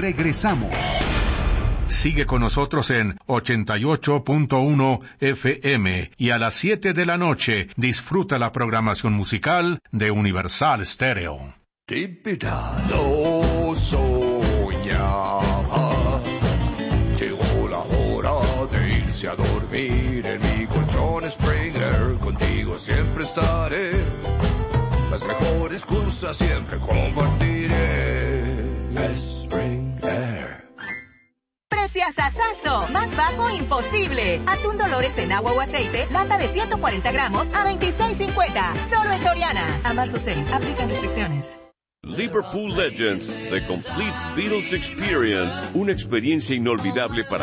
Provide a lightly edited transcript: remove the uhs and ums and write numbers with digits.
regresamos. Sigue con nosotros en 88.1 FM y a las 7 de la noche disfruta la programación musical de Universal Stereo. No soñaba, llegó la hora de irse a dormir en mi colchón Springer, contigo siempre estaré, las mejores cosas siempre compartiré. Springer. ¡Preciasasazo! Más bajo imposible. Atún Dolores en agua o aceite, lata de 140 gramos a $26.50. Solo en Soriana. Amal Fusen. Aplican restricciones. Liverpool Legends, The Complete Beatles Experience, una experiencia inolvidable para